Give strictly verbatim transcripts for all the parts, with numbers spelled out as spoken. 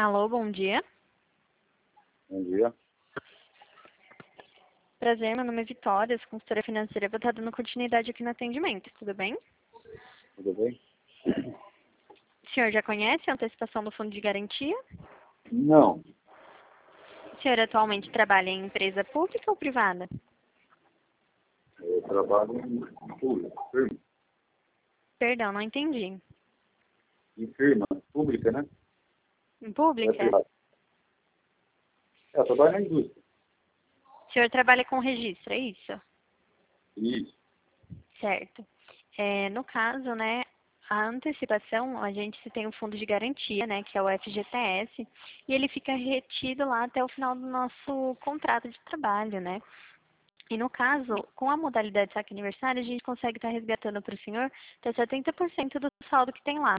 Alô, bom dia. Bom dia. Prazer, meu nome é Vitória, sou consultora financeira. Vou estar dando continuidade aqui no atendimento, tudo bem? Tudo bem? O senhor já conhece a antecipação do fundo de garantia? Não. O senhor atualmente trabalha em empresa pública ou privada? Eu trabalho em pública, firma. Perdão, não entendi. Em firma pública, né? Em É pública? privada. É, eu trabalho na indústria. O senhor trabalha com registro, é isso? Isso. Certo. É, no caso, né, a antecipação, a gente tem um fundo de garantia, né, que é o F G T S, e ele fica retido lá até o final do nosso contrato de trabalho, né? E no caso, com a modalidade saque aniversário, a gente consegue estar resgatando para o senhor até setenta por cento do saldo que tem lá.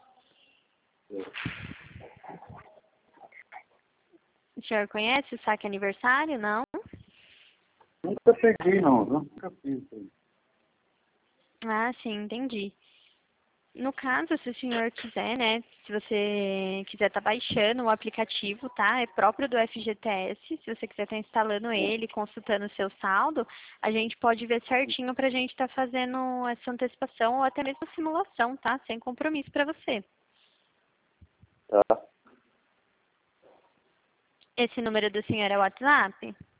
O senhor conhece o saque aniversário? Não? Nunca peguei, não. Nunca fiz isso aí. Ah, sim, entendi. No caso, se o senhor quiser, né, se você quiser estar baixando o aplicativo, tá? É próprio do F G T S. Se você quiser estar instalando ele, consultando o seu saldo, a gente pode ver certinho para a gente estar fazendo essa antecipação ou até mesmo simulação, tá? Sem compromisso para você. Tá. Esse número do senhor é o WhatsApp?